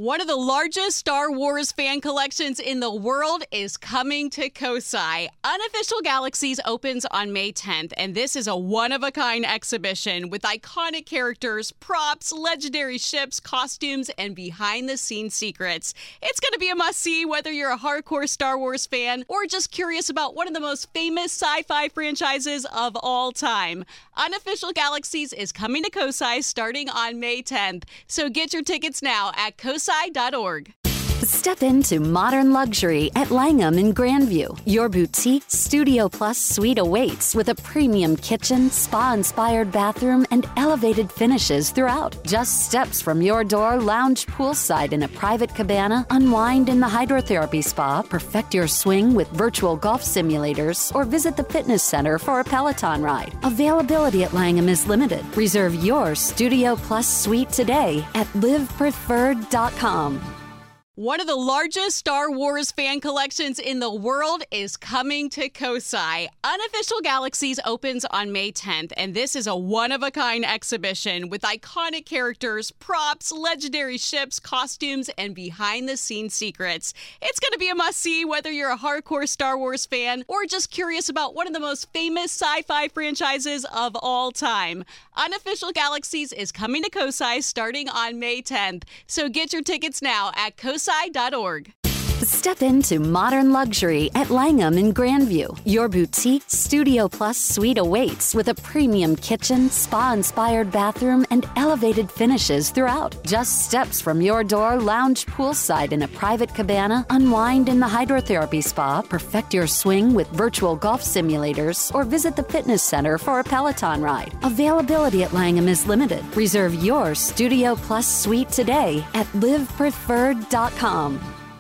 One of the largest Star Wars fan collections in the world is coming to Kosai. Unofficial Galaxies opens on May 10th, and this is a one-of-a-kind exhibition with iconic characters, props, legendary ships, costumes, and behind-the-scenes secrets. It's going to be a must-see whether you're a hardcore Star Wars fan or just curious about one of the most famous sci-fi franchises of all time. Unofficial Galaxies is coming to Kosai starting on May 10th, so get your tickets now at kosai.org. Step into modern luxury at Langham in Grandview. Your boutique Studio Plus suite awaits with a premium kitchen, spa-inspired bathroom, and elevated finishes throughout. Just steps from your door, lounge poolside in a private cabana, unwind in the hydrotherapy spa, perfect your swing with virtual golf simulators, or visit the fitness center for a Peloton ride. Availability at Langham is limited. Reserve your Studio Plus suite today at livepreferred.com. One of the largest Star Wars fan collections in the world is coming to Kosai. Unofficial Galaxies opens on May 10th, and this is a one-of-a-kind exhibition with iconic characters, props, legendary ships, costumes, and behind-the-scenes secrets. It's going to be a must-see whether you're a hardcore Star Wars fan or just curious about one of the most famous sci-fi franchises of all time. Unofficial Galaxies is coming to Kosai starting on May 10th, so get your tickets now at kosai.org. Step into modern luxury at Langham in Grandview. Your boutique Studio Plus suite awaits with a premium kitchen, spa-inspired bathroom, and elevated finishes throughout. Just steps from your door, lounge poolside in a private cabana, unwind in the hydrotherapy spa, perfect your swing with virtual golf simulators, or visit the fitness center for a Peloton ride. Availability at Langham is limited. Reserve your Studio Plus suite today at livepreferred.com.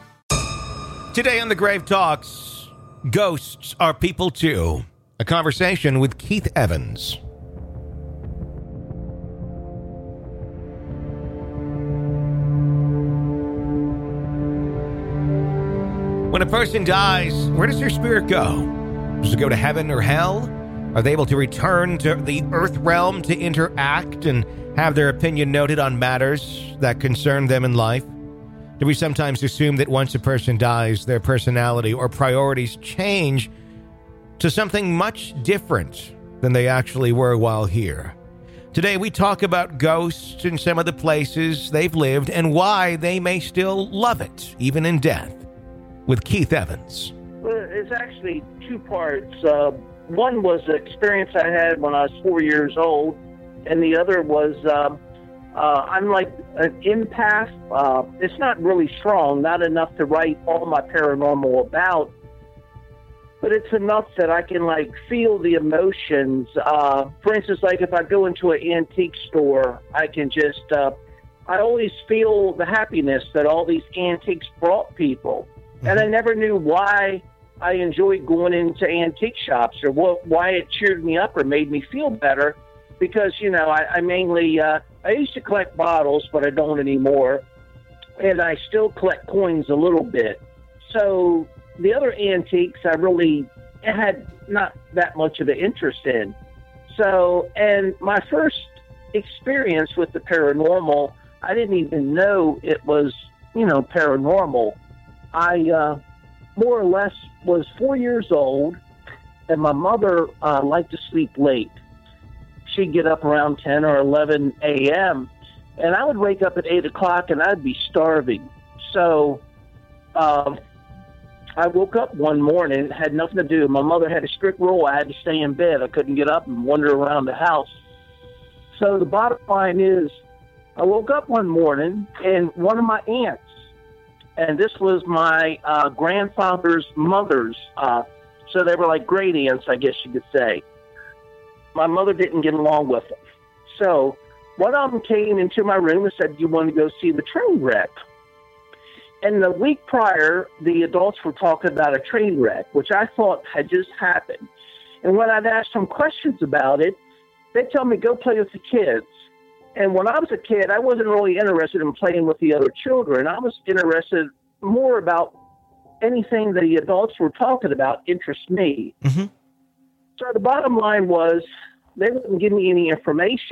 Today on The Grave Talks, ghosts are people too. A conversation with Keith Evans. When a person dies, where does their spirit go? Does it go to heaven or hell? Are they able to return to the earth realm to interact and have their opinion noted on matters that concern them in life? Do we sometimes assume that once a person dies, their personality or priorities change to something much different than they actually were while here? Today, we talk about ghosts and some of the places they've lived and why they may still love it, even in death, with Keith Evans. Well, it's actually two parts. One was the experience I had when I was 4 years old, and the other was I'm like an empath. It's not really strong, not enough to write all my paranormal about, but it's enough that I can like feel the emotions. For instance, like if I go into an antique store, I can just, I always feel the happiness that all these antiques brought people. And I never knew why I enjoyed going into antique shops or why it cheered me up or made me feel better. Because, you know, I mainly, I used to collect bottles, but I don't anymore. And I still collect coins a little bit. So the other antiques, I really had not that much of an interest in. So, and my first experience with the paranormal, I didn't even know it was, you know, paranormal. I more or less was 4 years old, and my mother liked to sleep late. She'd get up around 10 or 11 a.m., and I would wake up at 8 o'clock, and I'd be starving. So I woke up one morning, had nothing to do. My mother had a strict rule. I had to stay in bed. I couldn't get up and wander around the house. So the bottom line is I woke up one morning, and one of my aunts, and this was my grandfather's mother's, so they were like great aunts, I guess you could say. My mother didn't get along with them. So one of them came into my room and said, "You want to go see the train wreck?" And the week prior, the adults were talking about a train wreck, which I thought had just happened. And when I'd ask them questions about it, they'd tell me, "Go play with the kids." And when I was a kid, I wasn't really interested in playing with the other children. I was interested more about anything the adults were talking about interests me. Mm-hmm. So the bottom line was they wouldn't give me any information.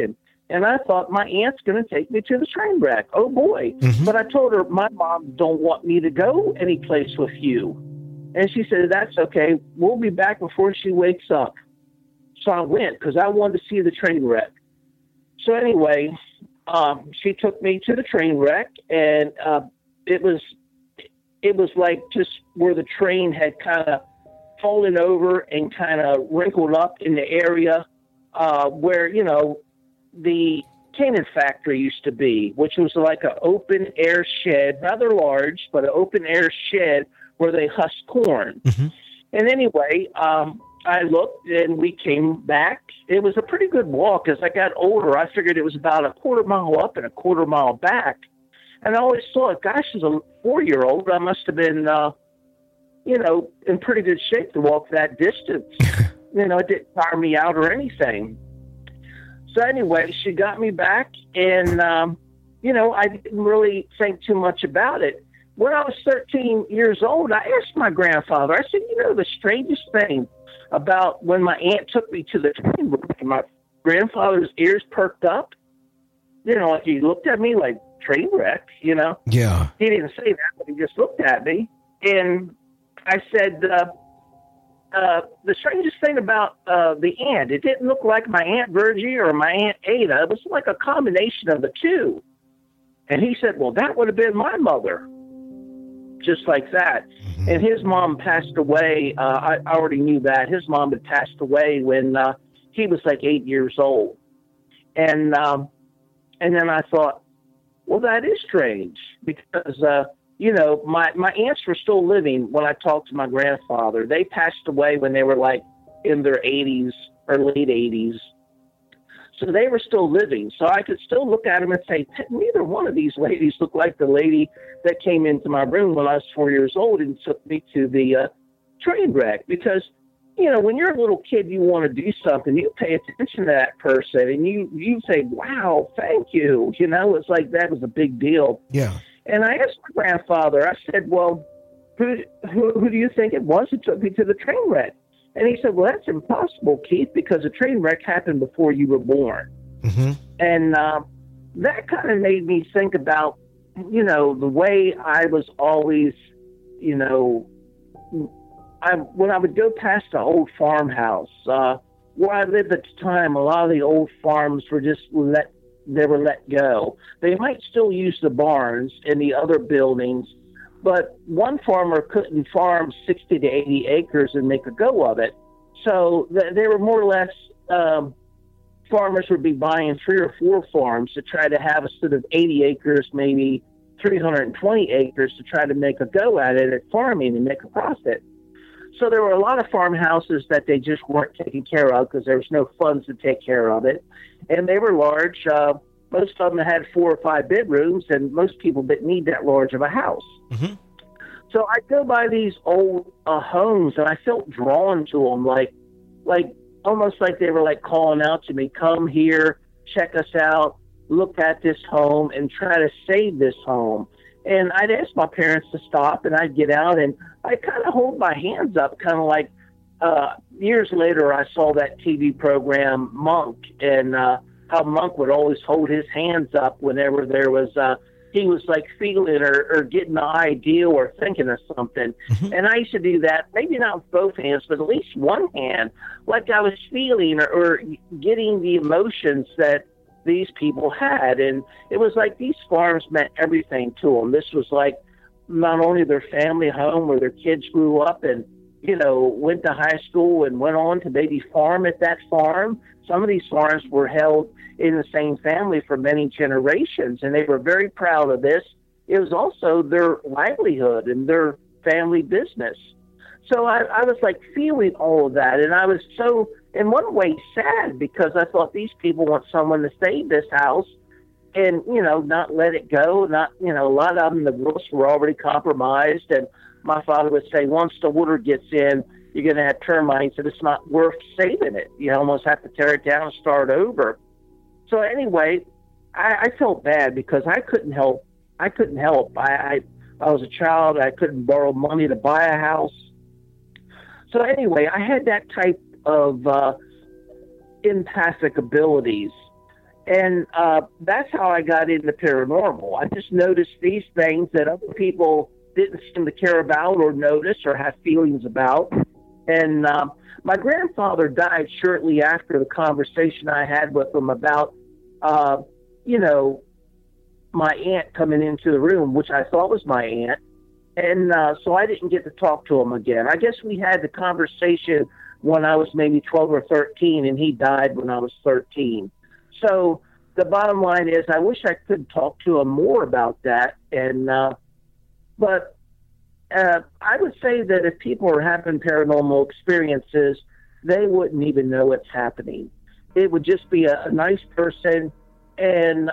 And I thought, my aunt's going to take me to the train wreck. Oh, boy. Mm-hmm. But I told her, my mom don't want me to go any place with you. And she said, that's okay. We'll be back before she wakes up. So I went because I wanted to see the train wreck. So anyway, she took me to the train wreck, and it was like just where the train had kind of fallen over and kind of wrinkled up in the area where, you know, the cannon factory used to be, which was like an open air shed, rather large, but an open air shed where they husked corn. Mm-hmm. And anyway, I looked and we came back. It was a pretty good walk. As I got older, I figured it was about a quarter mile up and a quarter mile back. And I always thought, gosh, as a 4-year-old, I must have been, you know, in pretty good shape to walk that distance. You know, it didn't tire me out or anything. So anyway, she got me back, and, you know, I didn't really think too much about it. When I was 13 years old, I asked my grandfather, I said, you know, the strangest thing about when my aunt took me to the train wreck, my grandfather's ears perked up. You know, like he looked at me like, train wreck, you know? Yeah. He didn't say that, but he just looked at me. And I said, the strangest thing about the aunt, it didn't look like my Aunt Virgie or my Aunt Ada. It was like a combination of the two. And he said, well, that would have been my mother. Just like that. Mm-hmm. And his mom passed away. I already knew that. His mom had passed away when he was like 8 years old. And then I thought, well, that is strange because, you know, my aunts were still living when I talked to my grandfather. They passed away when they were like in their 80s or late 80s. So they were still living. So I could still look at them and say, neither one of these ladies looked like the lady that came into my room when I was 4 years old and took me to the train wreck. Because, you know, when you're a little kid, you want to do something. You pay attention to that person and you say, wow, thank you. You know, it's like that was a big deal. Yeah. And I asked my grandfather, I said, well, who do you think it was that took me to the train wreck? And he said, well, that's impossible, Keith, because the train wreck happened before you were born. Mm-hmm. And that kind of made me think about, you know, the way I was always, you know, when I would go past the old farmhouse, where I lived at the time, a lot of the old farms were just let go. They might still use the barns and the other buildings, but one farmer couldn't farm 60 to 80 acres and make a go of it. So they were more or less, farmers would be buying 3 or 4 farms to try to have a sort of 80 acres, maybe 320 acres to try to make a go at it at farming and make a profit. So there were a lot of farmhouses that they just weren't taking care of because there was no funds to take care of it. And they were large. Most of them had 4 or 5 bedrooms, and most people didn't need that large of a house. Mm-hmm. So I'd go by these old homes, and I felt drawn to them, like almost like they were like calling out to me, come here, check us out, look at this home, and try to save this home. And I'd ask my parents to stop, and I'd get out, and I'd kind of hold my hands up, kind of like years later I saw that TV program, Monk, and how Monk would always hold his hands up whenever there was, he was like feeling or getting an idea or thinking of something. Mm-hmm. And I used to do that, maybe not with both hands, but at least one hand, like I was feeling or getting the emotions that these people had. And it was like these farms meant everything to them. This was like not only their family home where their kids grew up and, you know, went to high school and went on to maybe farm at that farm. Some of these farms were held in the same family for many generations, and they were very proud of this. It was also their livelihood and their family business. So I was like feeling all of that, and I was so, in one way, sad because I thought these people want someone to save this house and, you know, not let it go. Not, you know, a lot of them, the roofs were already compromised, and my father would say, once the water gets in, you're going to have termites, and it's not worth saving it. You almost have to tear it down and start over. So anyway, I felt bad because I couldn't help. I was a child. I couldn't borrow money to buy a house. So anyway, I had that type of empathic abilities. And that's how I got into paranormal. I just noticed these things that other people didn't seem to care about or notice or have feelings about. And my grandfather died shortly after the conversation I had with him about, my aunt coming into the room, which I thought was my aunt. And so I didn't get to talk to him again. I guess we had the conversation when I was maybe 12 or 13, and he died when I was 13. So the bottom line is I wish I could talk to him more about that. And but I would say that if people are having paranormal experiences, they wouldn't even know it's happening. It would just be a nice person. And,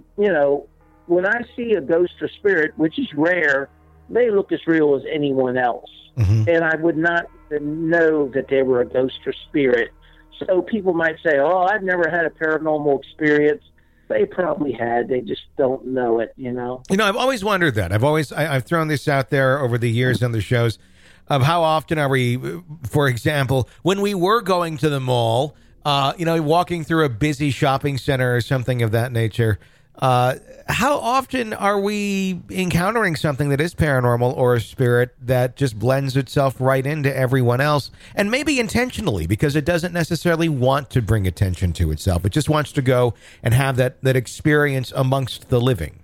when I see a ghost or spirit, which is rare, they look as real as anyone else. Mm-hmm. And I would not know that they were a ghost or spirit. So people might say, oh, I've never had a paranormal experience. They probably had. They just don't know it, I've always wondered that. I've thrown this out there over the years on the shows of how often are we, for example, when we were going to the mall, walking through a busy shopping center or something of that nature, how often are we encountering something that is paranormal or a spirit that just blends itself right into everyone else, and maybe intentionally, because it doesn't necessarily want to bring attention to itself. It just wants to go and have that experience amongst the living.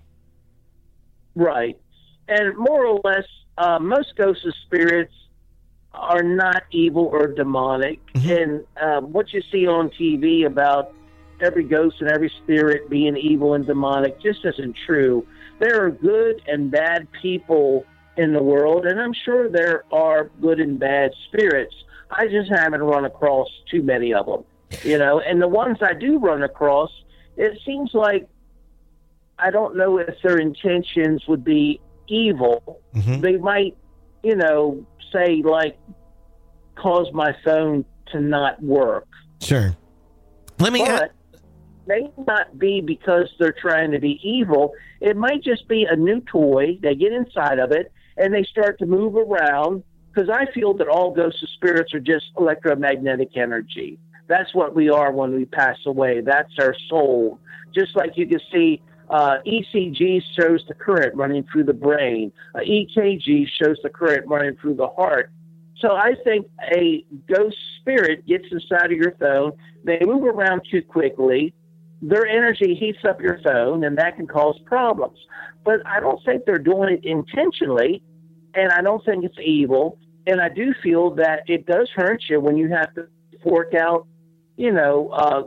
Right. And more or less, most ghosts and spirits are not evil or demonic. Mm-hmm. And what you see on TV about every ghost and every spirit being evil and demonic just isn't true. There are good and bad people in the world, and I'm sure there are good and bad spirits. I just haven't run across too many of them, and the ones I do run across, it seems like I don't know if their intentions would be evil. Mm-hmm. They might, say, like, cause my phone to not work. Sure. Let me... may not be because they're trying to be evil. It might just be a new toy. They get inside of it, and they start to move around, because I feel that all ghosts and spirits are just electromagnetic energy. That's what we are when we pass away. That's our soul. Just like you can see, ECG shows the current running through the brain. EKG shows the current running through the heart. So I think a ghost spirit gets inside of your phone. They move around too quickly. Their energy heats up your phone, and that can cause problems. But I don't think they're doing it intentionally, and I don't think it's evil. And I do feel that it does hurt you when you have to fork out, $200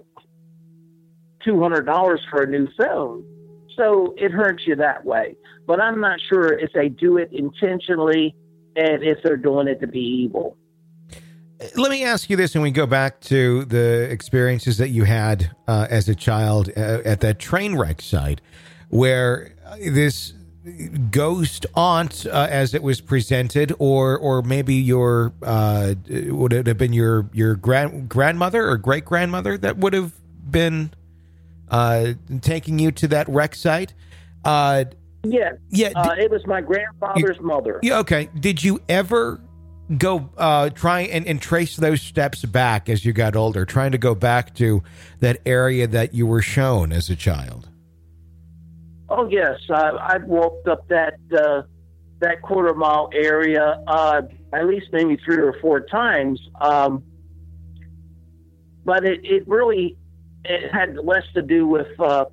for a new phone. So it hurts you that way. But I'm not sure if they do it intentionally and if they're doing it to be evil. Let me ask you this, and we go back to the experiences that you had as a child at that train wreck site, where this ghost aunt, as it was presented, or maybe your would it have been your grandmother or great grandmother that would have been taking you to that wreck site? Yeah. It was my grandfather's mother. Yeah. Okay. Did you ever go try and trace those steps back as you got older, trying to go back to that area that you were shown as a child? Oh, yes. I've walked up that quarter-mile area at least maybe 3 or 4 times. But it really had less to do with, the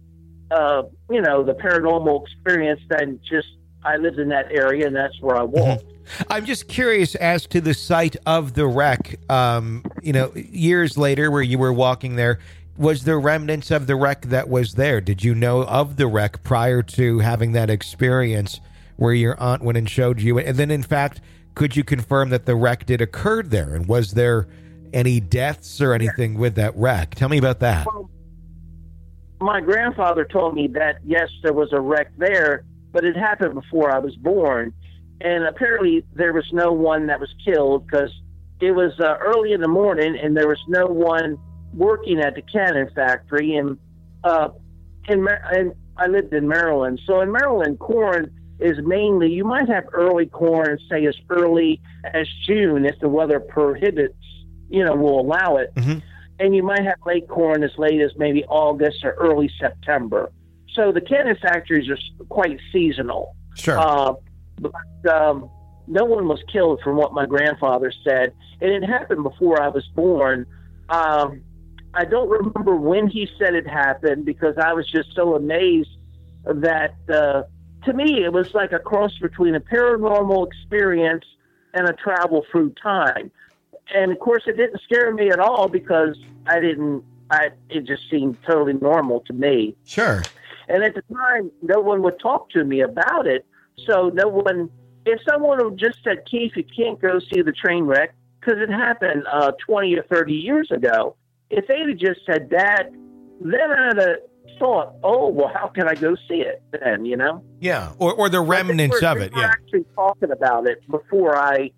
paranormal experience than just I lived in that area, and that's where I walked. Mm-hmm. I'm just curious as to the site of the wreck, years later where you were walking there. Was there remnants of the wreck that was there? Did you know of the wreck prior to having that experience where your aunt went and showed you? And then, in fact, could you confirm that the wreck did occur there? And was there any deaths or anything with that wreck? Tell me about that. Well, my grandfather told me that, yes, there was a wreck there, but it happened before I was born. And apparently there was no one that was killed because it was early in the morning and there was no one working at the cannon factory. And I lived in Maryland. So in Maryland, corn is mainly, you might have early corn, say as early as June if the weather prohibits, will allow it. Mm-hmm. and you might have late corn as late as maybe August or early September. So the cannon factories are quite seasonal. Sure. But no one was killed, from what my grandfather said, and it happened before I was born. I don't remember when he said it happened, because I was just so amazed that, to me, it was like a cross between a paranormal experience and a travel through time. And, of course, it didn't scare me at all, because it just seemed totally normal to me. Sure. And at the time, no one would talk to me about it. So if someone would just said, Keith, you can't go see the train wreck, because it happened 20 or 30 years ago. If they'd have just said that, then I'd have thought, oh, well, how can I go see it then, you know? Yeah, or the remnants of it, we were yeah. actually talking about it before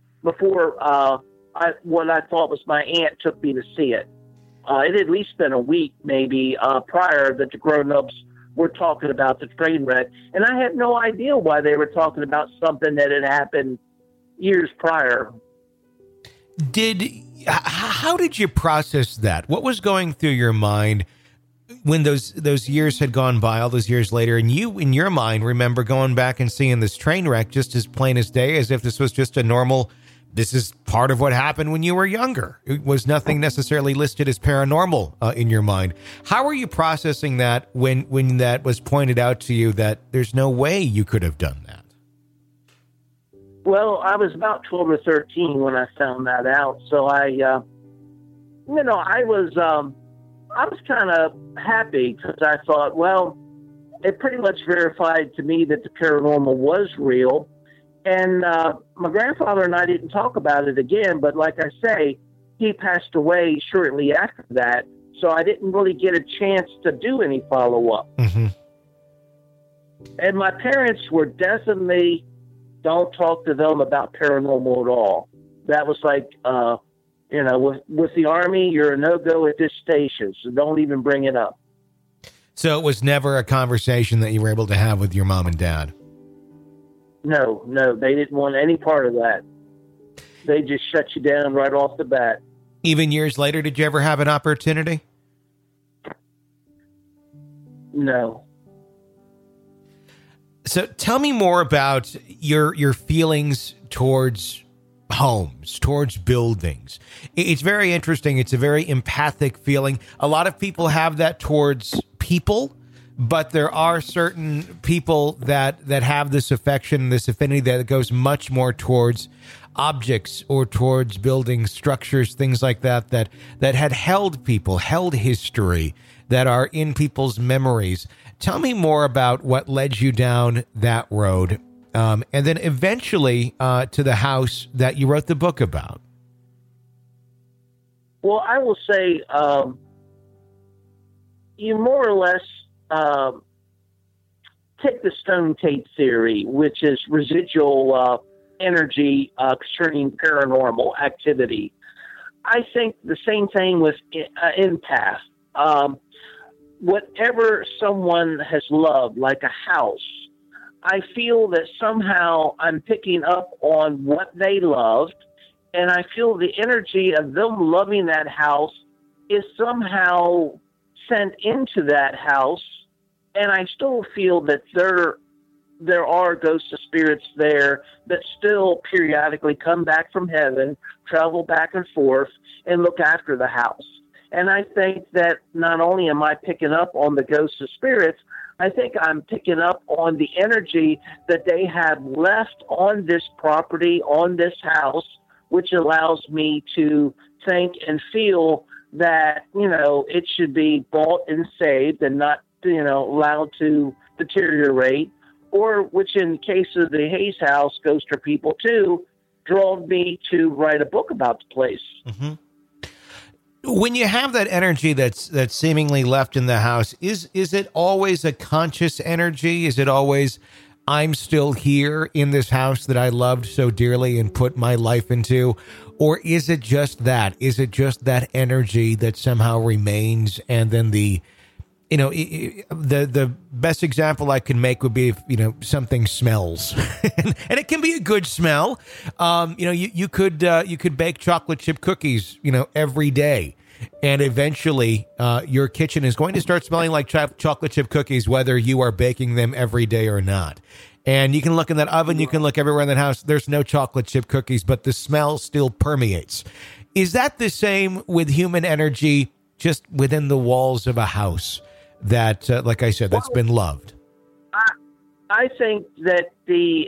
what I thought was my aunt took me to see it. It had at least been a week, maybe, prior that the grown-ups were talking about the train wreck. And I had no idea why they were talking about something that had happened years prior. How did you process that? What was going through your mind when those years had gone by, all those years later, and you, in your mind, remember going back and seeing this train wreck just as plain as day, as if this was just a normal, this is part of what happened when you were younger. It was nothing necessarily listed as paranormal in your mind. How are you processing that when that was pointed out to you that there's no way you could have done that? Well, I was about 12 or 13 when I found that out. So I was kind of happy, because I thought, well, it pretty much verified to me that the paranormal was real. And my grandfather and I didn't talk about it again, but like I say, he passed away shortly after that, so I didn't really get a chance to do any follow-up. Mm-hmm. And my parents were definitely, don't talk to them about paranormal at all. That was like, with the Army, you're a no-go at this station, so don't even bring it up. So it was never a conversation that you were able to have with your mom and dad? No, they didn't want any part of that. They just shut you down right off the bat. Even years later, did you ever have an opportunity? No. So tell me more about your feelings towards homes, towards buildings. It's very interesting. It's a very empathic feeling. A lot of people have that towards people, but there are certain people that have this affection, this affinity that goes much more towards objects or towards building structures, things like that had held people, held history, that are in people's memories. Tell me more about what led you down that road, and then eventually to the house that you wrote the book about. Well, I will say you more or less take the stone tape theory, which is residual energy concerning paranormal activity. I think the same thing with empath. Whatever someone has loved, like a house, I feel that somehow I'm picking up on what they loved, and I feel the energy of them loving that house is somehow sent into that house, and I still feel that there are ghosts of spirits there that still periodically come back from heaven, travel back and forth, and look after the house. And I think that not only am I picking up on the ghosts of spirits, I think I'm picking up on the energy that they have left on this property, on this house, which allows me to think and feel that, it should be bought and saved and not, allowed to deteriorate, or which in the case of the Hayes House, Ghost or People too, drove me to write a book about the place. Mm-hmm. When you have that energy that's seemingly left in the house, is it always a conscious energy? Is it always, I'm still here in this house that I loved so dearly and put my life into? Or is it just that? Is it just that energy that somehow remains? And then the best example I can make would be if, something smells and it can be a good smell. You could bake chocolate chip cookies, every day. And eventually, your kitchen is going to start smelling like chocolate chip cookies, whether you are baking them every day or not. And you can look in that oven, you can look everywhere in that house. There's no chocolate chip cookies, but the smell still permeates. Is that the same with human energy, just within the walls of a house that, like I said, that's been loved? I think that the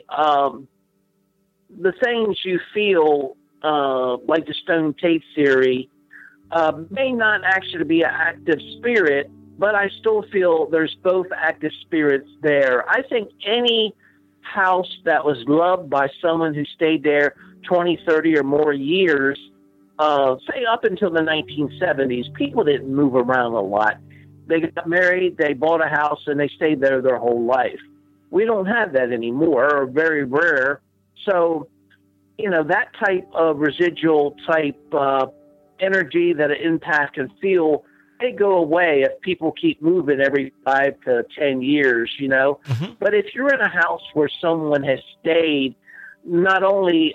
things you feel, like the stone tape theory, may not actually be an active spirit, but I still feel there's both active spirits there. I think any house that was loved by someone who stayed there 20, 30 or more years, say up until the 1970s, people didn't move around a lot. They got married, they bought a house, and they stayed there their whole life. We don't have that anymore, or very rare. So, that type of residual type energy that an empath can feel, they go away if people keep moving every 5 to 10 years, Mm-hmm. But if you're in a house where someone has stayed, not only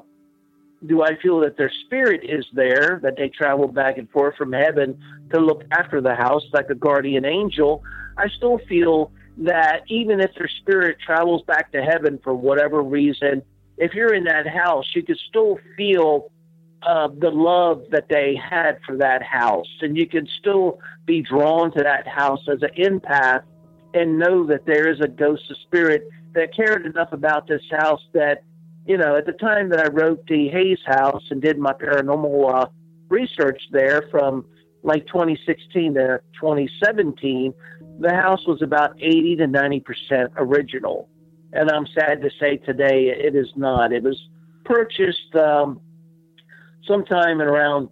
do I feel that their spirit is there, that they travel back and forth from heaven to look after the house like a guardian angel, I still feel that even if their spirit travels back to heaven for whatever reason, if you're in that house, you can still feel the love that they had for that house. And you can still be drawn to that house as an empath and know that there is a ghost of spirit that cared enough about this house that, at the time that I wrote the Hayes House and did my paranormal research there from like 2016 to 2017, the house was about 80 to 90% original. And I'm sad to say today it is not. It was purchased sometime in around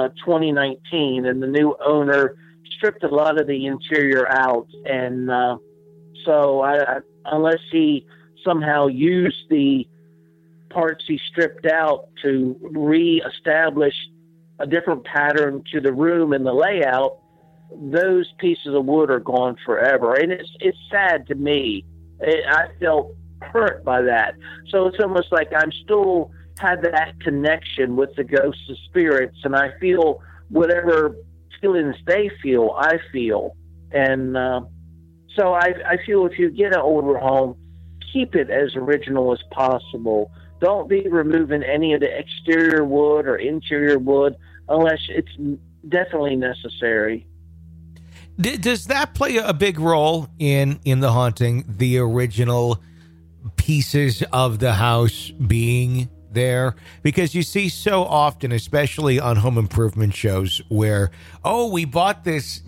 2019, and the new owner stripped a lot of the interior out. And so unless he somehow used the parts he stripped out to reestablish a different pattern to the room and the layout, those pieces of wood are gone forever. And it's sad to me. I felt hurt by that. So it's almost like I'm still had that connection with the ghosts of spirits, and I feel whatever feelings they feel, I feel. And so I feel if you get an older home, keep it as original as possible. Don't be removing any of the exterior wood or interior wood unless it's definitely necessary. Does that play a big role in the haunting, the original pieces of the house being there? Because you see so often, especially on home improvement shows, where, we bought this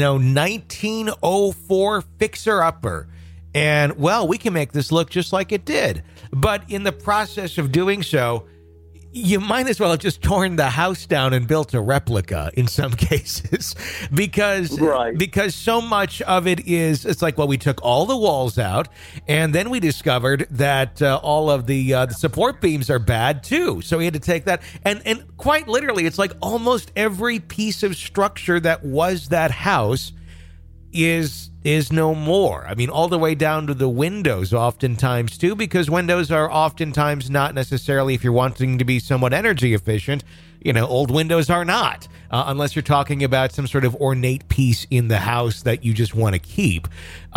1904 fixer-upper, and, we can make this look just like it did. But in the process of doing so, you might as well have just torn the house down and built a replica in some cases, because so much of it is, it's like, we took all the walls out, and then we discovered that all of the support beams are bad too. So we had to take that, and quite literally, it's like almost every piece of structure that was that house is no more. I mean, all the way down to the windows oftentimes too, because windows are oftentimes not necessarily, if you're wanting to be somewhat energy efficient, old windows are not, unless you're talking about some sort of ornate piece in the house that you just want to keep.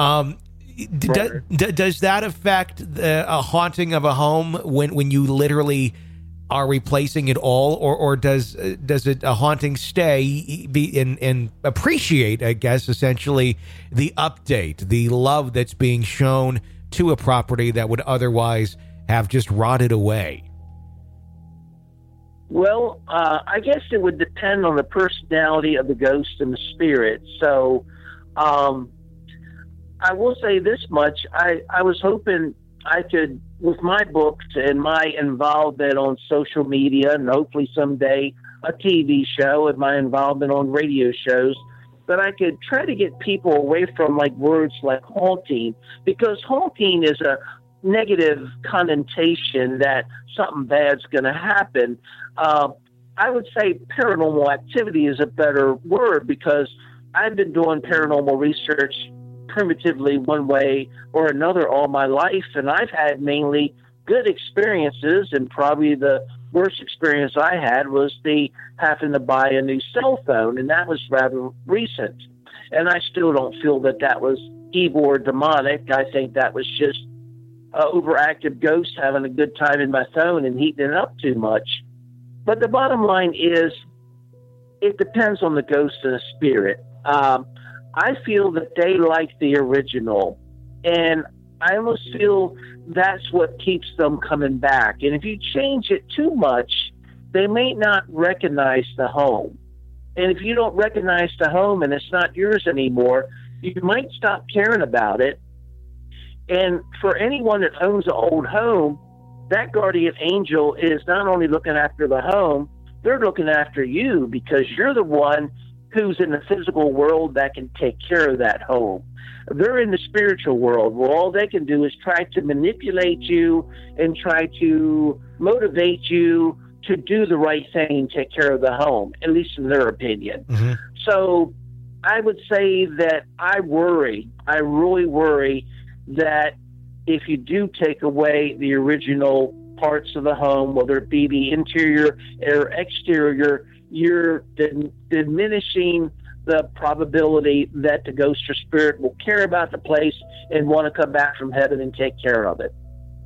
Does that affect a haunting of a home when you literally are replacing it all, or does it a haunting stay and appreciate, I guess, essentially the update, the love that's being shown to a property that would otherwise have just rotted away? Well, I guess it would depend on the personality of the ghost and the spirit. So I will say this much. I was hoping I could, with my books and my involvement on social media, and hopefully someday a TV show and my involvement on radio shows, that I could try to get people away from words like haunting, because haunting is a negative connotation that something bad's going to happen. I would say paranormal activity is a better word, because I've been doing paranormal research primitively one way or another all my life, and I've had mainly good experiences, and probably the worst experience I had was the having to buy a new cell phone, and that was rather recent. And I still don't feel that that was evil or demonic. I think that was just overactive ghosts having a good time in my phone and heating it up too much. But the bottom line is, it depends on the ghost and the spirit. I feel that they like the original, and I almost feel that's what keeps them coming back. And if you change it too much, they may not recognize the home. And if you don't recognize the home and it's not yours anymore, you might stop caring about it. And for anyone that owns an old home, that guardian angel is not only looking after the home, they're looking after you, because you're the one who's in the physical world that can take care of that home. They're in the spiritual world where all they can do is try to manipulate you and try to motivate you to do the right thing and take care of the home, at least in their opinion. Mm-hmm. So I would say that I really worry that if you do take away the original parts of the home, whether it be the interior or exterior, you're diminishing the probability that the ghost or spirit will care about the place and want to come back from heaven and take care of it.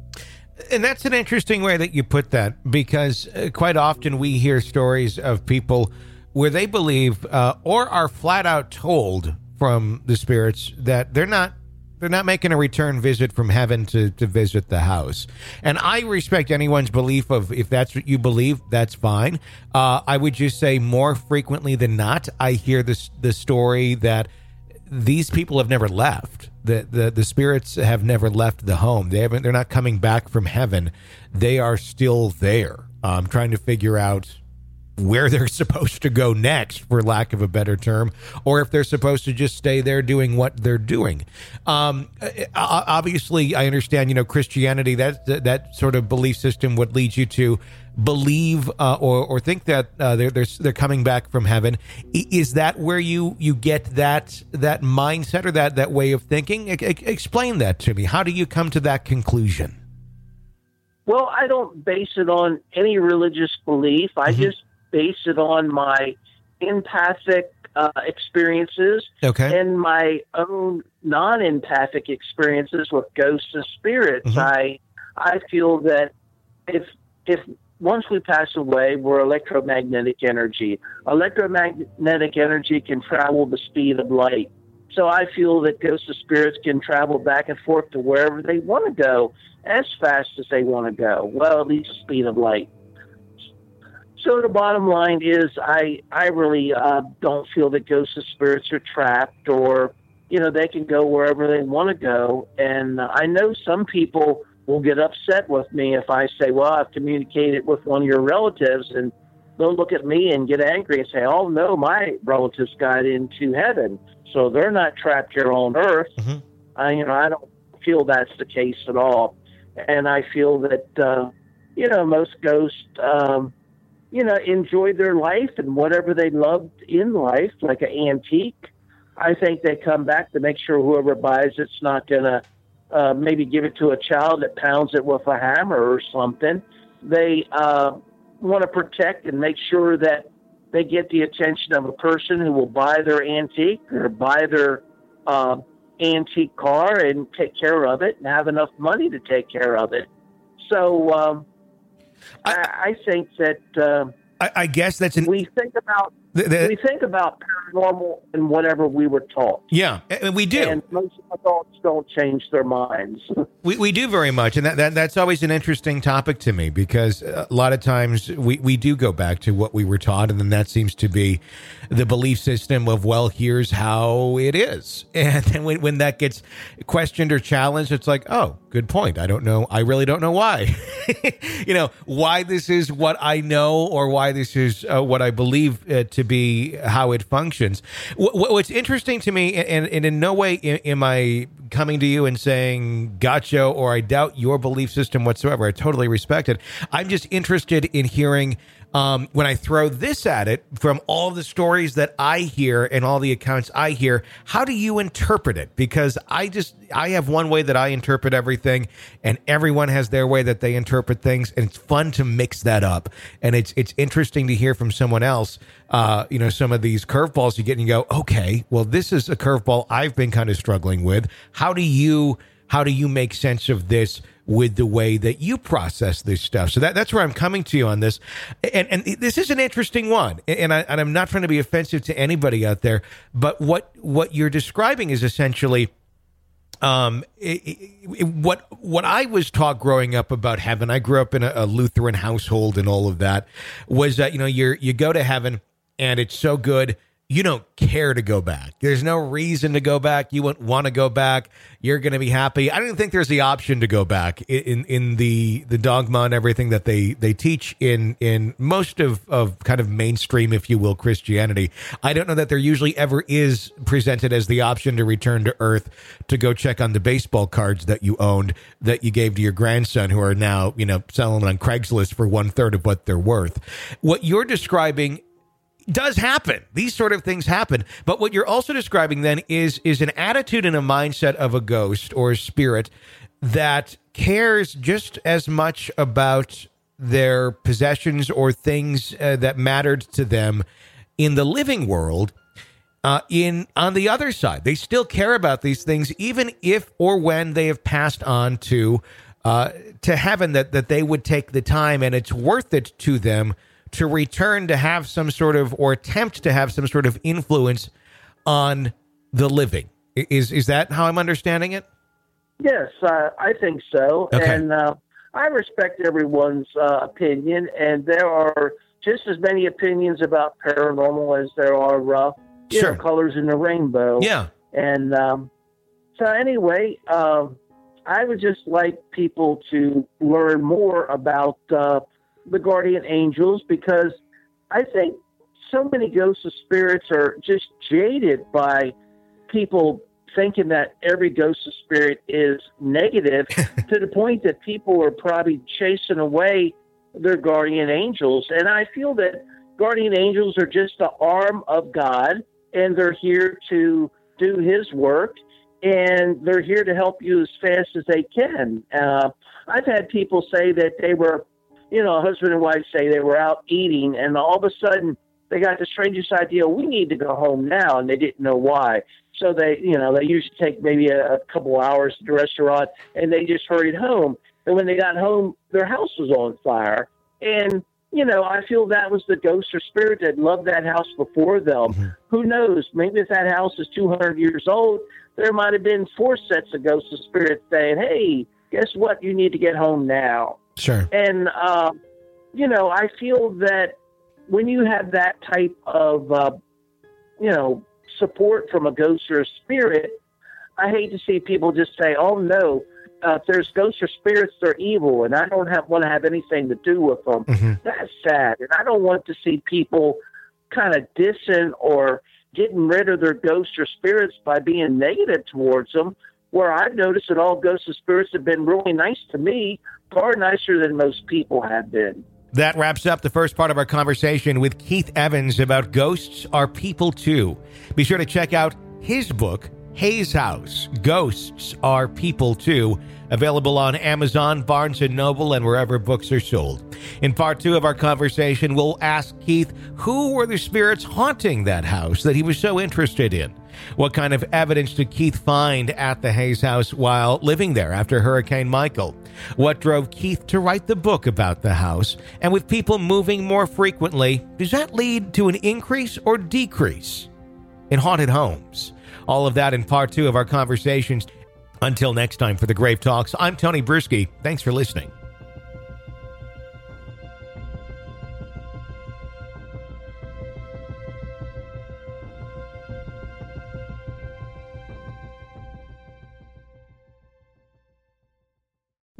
And that's an interesting way that you put that, because quite often we hear stories of people where they believe or are flat out told from the spirits that they're not making a return visit from heaven to visit the house. And I respect anyone's belief of, if that's what you believe, that's fine. I would just say more frequently than not, I hear the story that these people have never left. The spirits have never left the home. They're not coming back from heaven. They are still there. Trying to figure out where they're supposed to go next, for lack of a better term, or if they're supposed to just stay there doing what they're doing. Obviously, I understand, Christianity, that sort of belief system would lead you to believe or think that they're coming back from heaven. Is that where you get that mindset or that way of thinking? Explain that to me. How do you come to that conclusion? Well, I don't base it on any religious belief. I just base it on my empathic experiences and my own non-empathic experiences with ghosts and spirits. I feel that if once we pass away, we're electromagnetic energy. Electromagnetic energy can travel the speed of light. So I feel that ghosts and spirits can travel back and forth to wherever they want to go, as fast as they want to go. Well, at least the speed of light. So the bottom line is, I really don't feel that ghosts and spirits are trapped, or, they can go wherever they want to go. And I know some people will get upset with me if I say, well, I've communicated with one of your relatives, and they'll look at me and get angry and say, oh, no, my relatives got into heaven, so they're not trapped here on earth. I don't feel that's the case at all. And I feel that, most ghosts, enjoy their life and whatever they loved in life, like an antique. I think they come back to make sure whoever buys it's not going to maybe give it to a child that pounds it with a hammer or something. They want to protect and make sure that they get the attention of a person who will buy their antique or buy their antique car and take care of it and have enough money to take care of it. So I think that I guess that's we think about paranormal and whatever we were taught. Yeah, we do. And most adults don't change their minds. We do very much, and that's always an interesting topic to me, because a lot of times we do go back to what we were taught, and then that seems to be the belief system of, well, here's how it is. And then when that gets questioned or challenged, it's like, oh, good point. I don't know. I really don't know why. Why this is what I know, or why this is what I believe to be how it functions. What's interesting to me, and in no way am I coming to you and saying, gotcha, or I doubt your belief system whatsoever. I totally respect it. I'm just interested in hearing, when I throw this at it, from all the stories that I hear and all the accounts I hear, how do you interpret it? Because I have one way that I interpret everything, and everyone has their way that they interpret things, and it's fun to mix that up. And it's interesting to hear from someone else, some of these curveballs you get and you go, okay, well, this is a curveball I've been kind of struggling with. How do you make sense of this with the way that you process this stuff? So that's where I'm coming to you on this. And this is an interesting one. And I'm not trying to be offensive to anybody out there, but what you're describing is essentially what I was taught growing up about heaven. I grew up in a Lutheran household, and all of that was that, you go to heaven and it's so good, you don't care to go back. There's no reason to go back. You wouldn't want to go back. You're going to be happy. I don't think there's the option to go back in the dogma and everything that they teach in most of kind of mainstream, if you will, Christianity. I don't know that there usually ever is presented as the option to return to Earth to go check on the baseball cards that you owned, that you gave to your grandson, who are now, selling them on Craigslist for 1/3 of what they're worth. What you're describing does happen. These sort of things happen. But what you're also describing then is an attitude and a mindset of a ghost or a spirit that cares just as much about their possessions or things that mattered to them in the living world. On the other side, they still care about these things, even if or when they have passed on to heaven, that they would take the time, and it's worth it to them to return to have some sort of, or attempt to have some sort of influence on the living. Is that how I'm understanding it? Yes, I think so. Okay. And I respect everyone's opinion, and there are just as many opinions about paranormal as there are Sure. colors in the rainbow. Yeah. And so anyway, I would just like people to learn more about the guardian angels, because I think so many ghosts of spirits are just jaded by people thinking that every ghost of spirit is negative to the point that people are probably chasing away their guardian angels. And I feel that guardian angels are just the arm of God, and they're here to do his work, and they're here to help you as fast as they can. I've had people say that they were, a husband and wife say they were out eating, and all of a sudden they got the strangest idea, we need to go home now, and they didn't know why. So they usually take maybe a couple hours to the restaurant, and they just hurried home. And when they got home, their house was on fire. And, I feel that was the ghost or spirit that loved that house before them. Mm-hmm. Who knows? Maybe if that house is 200 years old, there might have been 4 sets of ghosts of spirits saying, hey, guess what? You need to get home now. Sure. And, I feel that when you have that type of, support from a ghost or a spirit, I hate to see people just say, oh, no, if there's ghosts or spirits, they're evil, and I don't want to have anything to do with them. Mm-hmm. That's sad. And I don't want to see people kind of dissing or getting rid of their ghosts or spirits by being negative towards them, where I've noticed that all ghosts and spirits have been really nice to me, far nicer than most people have been. That wraps up the first part of our conversation with Keith Evans about Ghosts Are People Too. Be sure to check out his book, Hayes House, Ghosts Are People Too, available on Amazon, Barnes & Noble, and wherever books are sold. In part 2 of our conversation, we'll ask Keith who were the spirits haunting that house that he was so interested in. What kind of evidence did Keith find at the Hayes house while living there after Hurricane Michael? What drove Keith to write the book about the house? And with people moving more frequently, does that lead to an increase or decrease in haunted homes? All of that in part 2 of our conversations. Until next time, for the Grave Talks, I'm Tony Bruschi. Thanks for listening.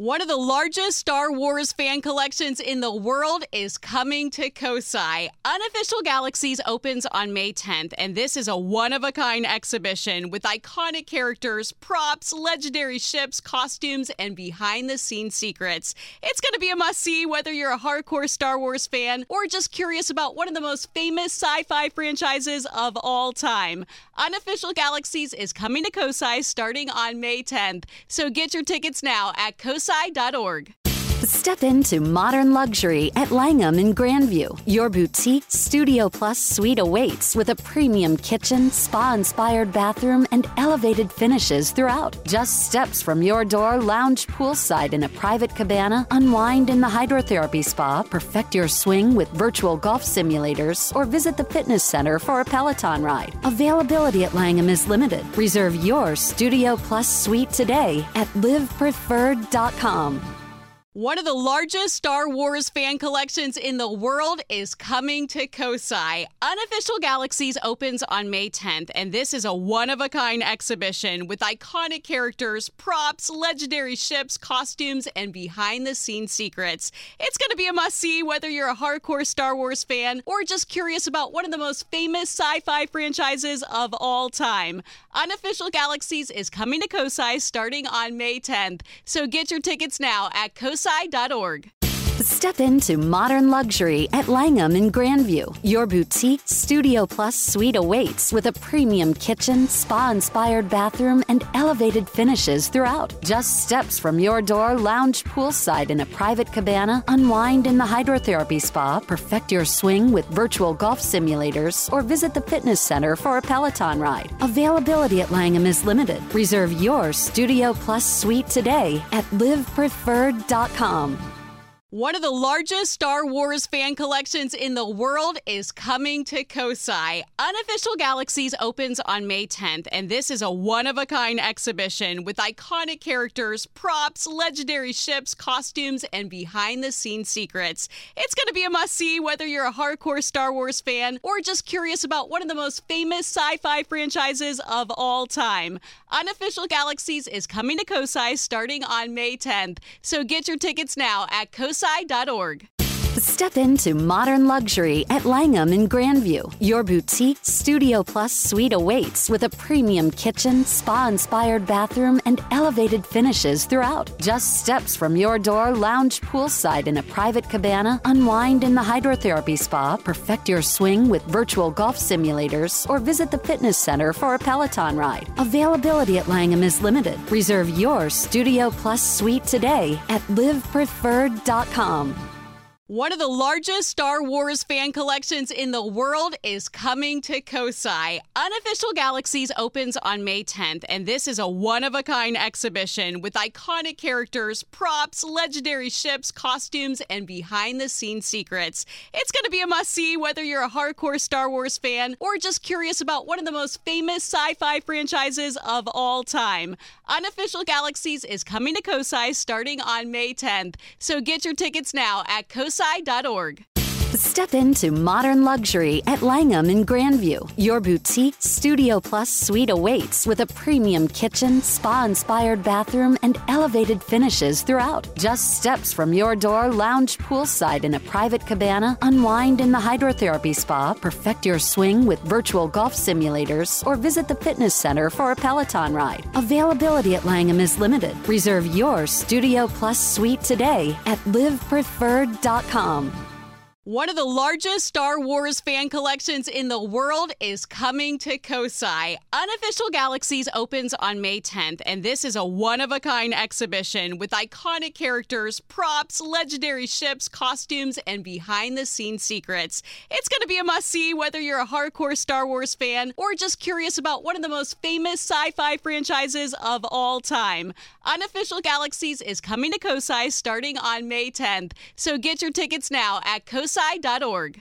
One of the largest Star Wars fan collections in the world is coming to Kosai. Unofficial Galaxies opens on May 10th, and this is a one-of-a-kind exhibition with iconic characters, props, legendary ships, costumes, and behind-the-scenes secrets. It's going to be a must-see whether you're a hardcore Star Wars fan or just curious about one of the most famous sci-fi franchises of all time. Unofficial Galaxies is coming to Kosai starting on May 10th, so get your tickets now at kosai.org. Step into modern luxury at Langham in Grandview. Your boutique Studio Plus suite awaits with a premium kitchen, spa-inspired bathroom, and elevated finishes throughout. Just steps from your door, lounge poolside in a private cabana, unwind in the hydrotherapy spa, perfect your swing with virtual golf simulators, or visit the fitness center for a Peloton ride. Availability at Langham is limited. Reserve your Studio Plus suite today at livepreferred.com. One of the largest Star Wars fan collections in the world is coming to Kosai. Unofficial Galaxies opens on May 10th, and this is a one-of-a-kind exhibition with iconic characters, props, legendary ships, costumes, and behind-the-scenes secrets. It's going to be a must-see whether you're a hardcore Star Wars fan or just curious about one of the most famous sci-fi franchises of all time. Unofficial Galaxies is coming to Kosai starting on May 10th, so get your tickets now at kosai.org. Step into modern luxury at Langham in Grandview. Your boutique Studio Plus suite awaits with a premium kitchen, spa-inspired bathroom, and elevated finishes throughout. Just steps from your door, lounge poolside in a private cabana, unwind in the hydrotherapy spa, perfect your swing with virtual golf simulators, or visit the fitness center for a Peloton ride. Availability at Langham is limited. Reserve your Studio Plus suite today at livepreferred.com. One of the largest Star Wars fan collections in the world is coming to Kosai. Unofficial Galaxies opens on May 10th, and this is a one-of-a-kind exhibition with iconic characters, props, legendary ships, costumes, and behind-the-scenes secrets. It's going to be a must-see whether you're a hardcore Star Wars fan or just curious about one of the most famous sci-fi franchises of all time. Unofficial Galaxies is coming to Kosai starting on May 10th, so get your tickets now at kosai.org. Step into modern luxury at Langham in Grandview. Your boutique Studio Plus suite awaits with a premium kitchen, spa-inspired bathroom, and elevated finishes throughout. Just steps from your door, lounge poolside in a private cabana, unwind in the hydrotherapy spa, perfect your swing with virtual golf simulators, or visit the fitness center for a Peloton ride. Availability at Langham is limited. Reserve your Studio Plus suite today at livepreferred.com. One of the largest Star Wars fan collections in the world is coming to Kosai. Unofficial Galaxies opens on May 10th, and this is a one-of-a-kind exhibition with iconic characters, props, legendary ships, costumes, and behind-the-scenes secrets. It's going to be a must-see whether you're a hardcore Star Wars fan or just curious about one of the most famous sci-fi franchises of all time. Unofficial Galaxies is coming to Kosai starting on May 10th, so get your tickets now at kosai.org. Step into modern luxury at Langham in Grandview. Your boutique Studio Plus suite awaits with a premium kitchen, spa-inspired bathroom, and elevated finishes throughout. Just steps from your door, lounge poolside in a private cabana, unwind in the hydrotherapy spa, perfect your swing with virtual golf simulators, or visit the fitness center for a Peloton ride. Availability at Langham is limited. Reserve your Studio Plus suite today at livepreferred.com. One of the largest Star Wars fan collections in the world is coming to Kosai. Unofficial Galaxies opens on May 10th, and this is a one-of-a-kind exhibition with iconic characters, props, legendary ships, costumes, and behind-the-scenes secrets. It's going to be a must-see whether you're a hardcore Star Wars fan or just curious about one of the most famous sci-fi franchises of all time. Unofficial Galaxies is coming to Kosai starting on May 10th, so get your tickets now at kosai.org.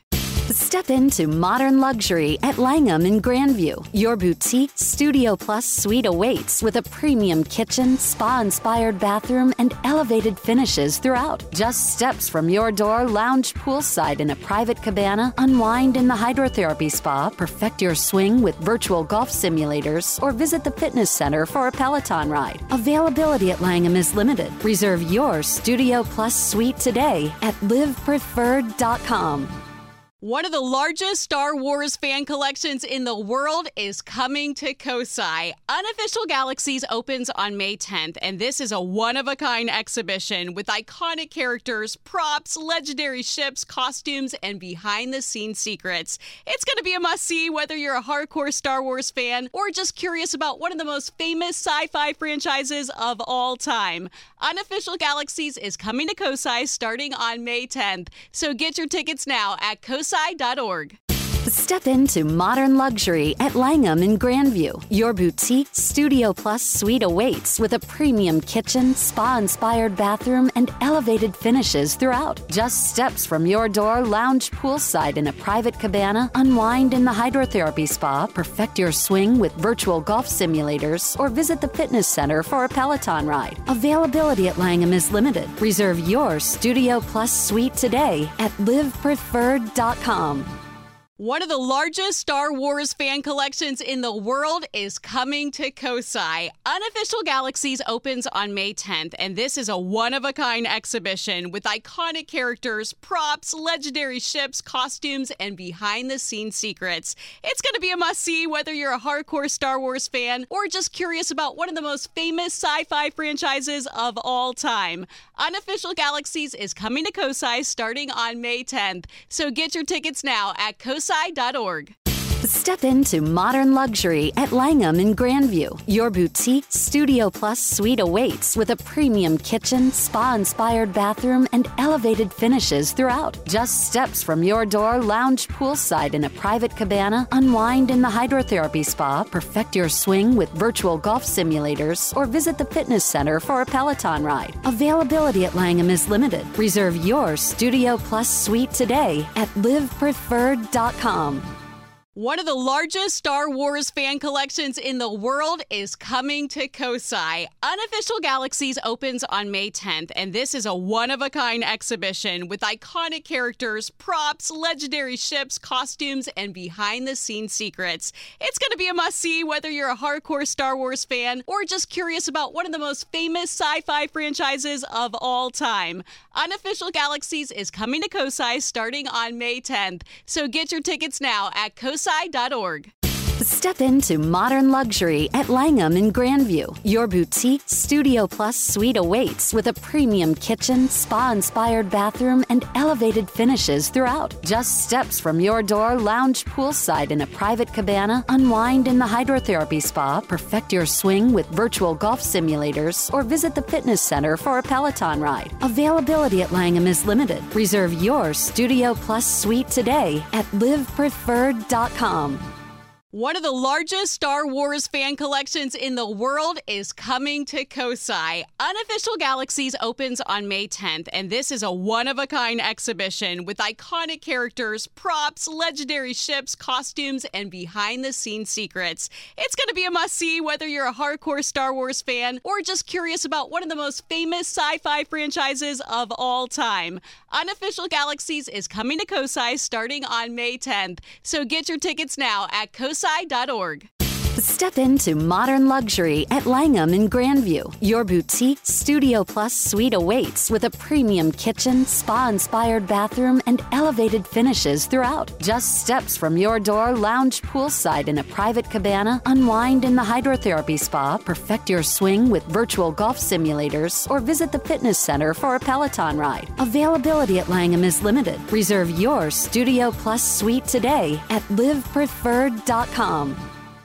Step into modern luxury at Langham in Grandview. Your boutique Studio Plus suite awaits with a premium kitchen, spa-inspired bathroom, and elevated finishes throughout. Just steps from your door, lounge poolside in a private cabana, unwind in the hydrotherapy spa, perfect your swing with virtual golf simulators, or visit the fitness center for a Peloton ride. Availability at Langham is limited. Reserve your Studio Plus suite today at livepreferred.com. One of the largest Star Wars fan collections in the world is coming to Kosai. Unofficial Galaxies opens on May 10th, and this is a one-of-a-kind exhibition with iconic characters, props, legendary ships, costumes, and behind-the-scenes secrets. It's going to be a must-see whether you're a hardcore Star Wars fan or just curious about one of the most famous sci-fi franchises of all time. Unofficial Galaxies is coming to Kosai starting on May 10th, so get your tickets now at kosai.org. Step into modern luxury at Langham in Grandview. Your boutique Studio Plus suite awaits with a premium kitchen, spa-inspired bathroom, and elevated finishes throughout. Just steps from your door, lounge poolside in a private cabana, unwind in the hydrotherapy spa, perfect your swing with virtual golf simulators, or visit the fitness center for a Peloton ride. Availability at Langham is limited. Reserve your Studio Plus suite today at livepreferred.com. One of the largest Star Wars fan collections in the world is coming to Kosai. Unofficial Galaxies opens on May 10th, and this is a one-of-a-kind exhibition with iconic characters, props, legendary ships, costumes, and behind-the-scenes secrets. It's going to be a must-see whether you're a hardcore Star Wars fan or just curious about one of the most famous sci-fi franchises of all time. Unofficial Galaxies is coming to Kosai starting on May 10th, so get your tickets now at kosai.org. Step into modern luxury at Langham in Grandview. Your boutique Studio Plus suite awaits with a premium kitchen, spa-inspired bathroom, and elevated finishes throughout. Just steps from your door, lounge poolside in a private cabana, unwind in the hydrotherapy spa, perfect your swing with virtual golf simulators, or visit the fitness center for a Peloton ride. Availability at Langham is limited. Reserve your Studio Plus suite today at livepreferred.com. One of the largest Star Wars fan collections in the world is coming to Kosai. Unofficial Galaxies opens on May 10th, and this is a one-of-a-kind exhibition with iconic characters, props, legendary ships, costumes, and behind-the-scenes secrets. It's going to be a must-see whether you're a hardcore Star Wars fan or just curious about one of the most famous sci-fi franchises of all time. Unofficial Galaxies is coming to Kosai starting on May 10th, so get your tickets now at kosai.org. Step into modern luxury at Langham in Grandview. Your boutique Studio Plus suite awaits with a premium kitchen, spa-inspired bathroom, and elevated finishes throughout. Just steps from your door, lounge poolside in a private cabana, unwind in the hydrotherapy spa, perfect your swing with virtual golf simulators, or visit the fitness center for a Peloton ride. Availability at Langham is limited. Reserve your Studio Plus suite today at livepreferred.com. One of the largest Star Wars fan collections in the world is coming to Kosai. Unofficial Galaxies opens on May 10th, and this is a one-of-a-kind exhibition with iconic characters, props, legendary ships, costumes, and behind-the-scenes secrets. It's going to be a must-see whether you're a hardcore Star Wars fan or just curious about one of the most famous sci-fi franchises of all time. Unofficial Galaxies is coming to Kosai starting on May 10th, so get your tickets now at kosai.org. Step into modern luxury at Langham in Grandview. Your boutique Studio Plus suite awaits with a premium kitchen, spa-inspired bathroom, and elevated finishes throughout. Just steps from your door, lounge poolside in a private cabana, unwind in the hydrotherapy spa, perfect your swing with virtual golf simulators, or visit the fitness center for a Peloton ride. Availability at Langham is limited. Reserve your Studio Plus suite today at livepreferred.com.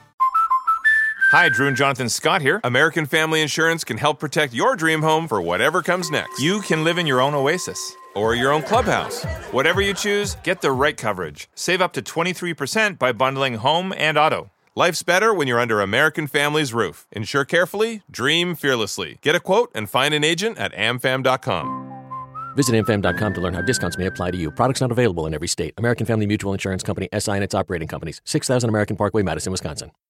Hi, Drew and Jonathan Scott here. American Family Insurance can help protect your dream home for whatever comes next. You can live in your own oasis or your own clubhouse. Whatever you choose, get the right coverage. Save up to 23% by bundling home and auto. Life's better when you're under American Family's roof. Insure carefully, dream fearlessly. Get a quote and find an agent at amfam.com. Visit amfam.com to learn how discounts may apply to you. Products not available in every state. American Family Mutual Insurance Company, SI and its operating companies. 6000 American Parkway, Madison, Wisconsin.